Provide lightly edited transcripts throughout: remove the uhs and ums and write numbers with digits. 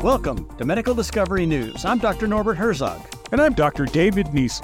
Welcome to Medical Discovery News. I'm Dr. Norbert Herzog. And I'm Dr. David Niesel.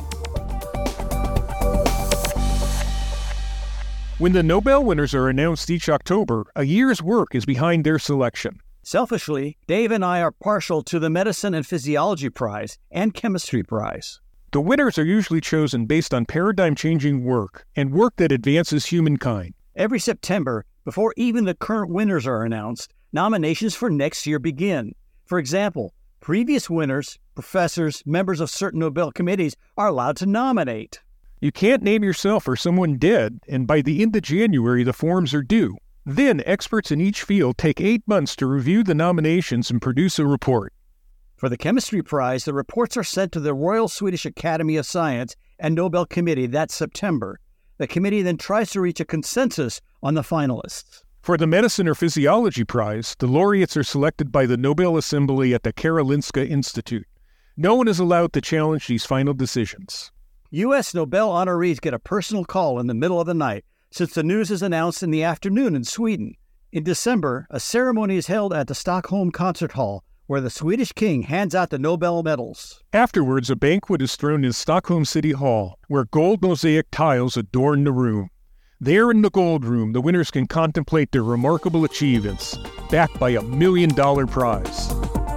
When the Nobel winners are announced each October, a year's work is behind their selection. Selfishly, Dave and I are partial to the Medicine and Physiology Prize and Chemistry Prize. The winners are usually chosen based on paradigm-changing work and work that advances humankind. Every September, before even the current winners are announced, nominations for next year begin. For example, previous winners, professors, members of certain Nobel committees are allowed to nominate. You can't name yourself or someone dead, and by the end of January, the forms are due. Then, experts in each field take 8 months to review the nominations and produce a report. For the Chemistry Prize, the reports are sent to the Royal Swedish Academy of Science and Nobel Committee that September. The committee then tries to reach a consensus on the finalists. For the Medicine or Physiology Prize, the laureates are selected by the Nobel Assembly at the Karolinska Institute. No one is allowed to challenge these final decisions. U.S. Nobel honorees get a personal call in the middle of the night, since the news is announced in the afternoon in Sweden. In December, a ceremony is held at the Stockholm Concert Hall, where the Swedish king hands out the Nobel medals. Afterwards, a banquet is thrown in Stockholm City Hall, where gold mosaic tiles adorn the room. There in the gold room, the winners can contemplate their remarkable achievements, backed by $1 million prize.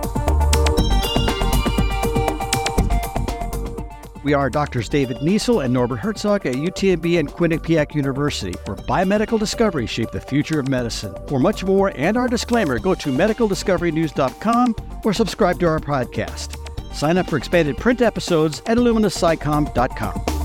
We are Drs. David Niesel and Norbert Herzog at UTMB and Quinnipiac University, where biomedical discoveries shape the future of medicine. For much more and our disclaimer, go to medicaldiscoverynews.com or subscribe to our podcast. Sign up for expanded print episodes at illuminascicom.com.